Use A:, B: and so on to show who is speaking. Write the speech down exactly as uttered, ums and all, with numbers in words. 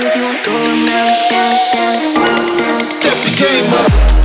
A: if you wanna go now, now, now, now, now. Step the game up.